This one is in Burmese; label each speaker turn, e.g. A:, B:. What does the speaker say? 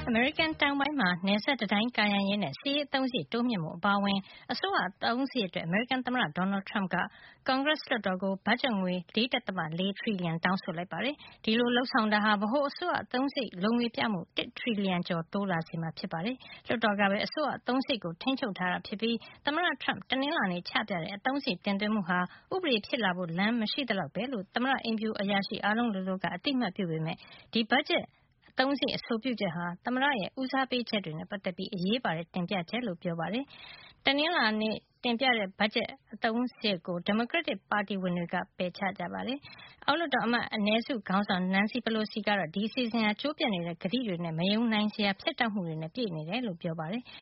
A: အမေရိကန်တောင်ပိုင်းမှာနယ်စပ်တံတိုင်းကာရံရေးနဲ့စစ်ရေးအသုံးစရိတ်တိုးမြှင့်မှုအပါအဝင်အစိုးရအသုံးစရိတ်အတွက်အမေရိကန်သမ္မတဒေါ်နယ်ထရမ့်ကကွန်ဂရက်လွှတ်တော်ကိုဘတ်ဂျက်ငွေ 4.4 ထရီလီယံတောင်းဆိုလိုက်ပါတယ်။ဒီလိုလုပ်ဆောင်တာဟာဗဟိုအစိုးရအသုံးစရိတ်လိုငွေပြမှု1ထရီလီယံကျော်တိုးလာစေမှာဖြစ်ပါတယ်။လွှတ်တော်ကပဲအစိုးရအသုံးစရိတ်ကိုထိန်းချုပ်ထားတာဖြစ်ပြီးသမ္မတထရမ့်တနင်္လာနေ့ချပြတဲ့အသုံးစရိတ်တင်သွင်းမှုဟာဥပဒေဖြစ်လာဖို့လမ်းမရှိသလောက်ပဲလို့သမ္မတအိမ်ဖြူအရာရှိအားလုံးလိုလိုကအတိအမှတ်ပြုပေမယ့်ဒီဘတ်ဂျက်အသုံးစရိတ်အဆိုပြုချက်ဟာသမ္မတရဲ့ဦးစားပေးချက်တွေနဲ့ပတ်သက်ပြီးအရေးပါတဲ့တင်ပြချက်လို့ပြောပါတယ်။တနင်္လာနေ့တင်ပြတဲ့ဘတ်ဂျက်အသုံးစရိတ်ကိုဒီမိုကရက်တစ်ပါတီဝင်တွေကပယ်ချကြပါတယ်။အောက်လွှတ်တော်အမတ်အနည်းစုခေါင်းဆောင်နန်စီပလိုစီကတော့ဒီအစီအစဉ်ဟာကျိုးပြတ်နေတဲ့ကတိတွေနဲ့မယုံနိုင်စရာဖြတ်တောက်မှုတွေနဲ့ပြည့်နေတယ်လို့ပြောပါတယ်။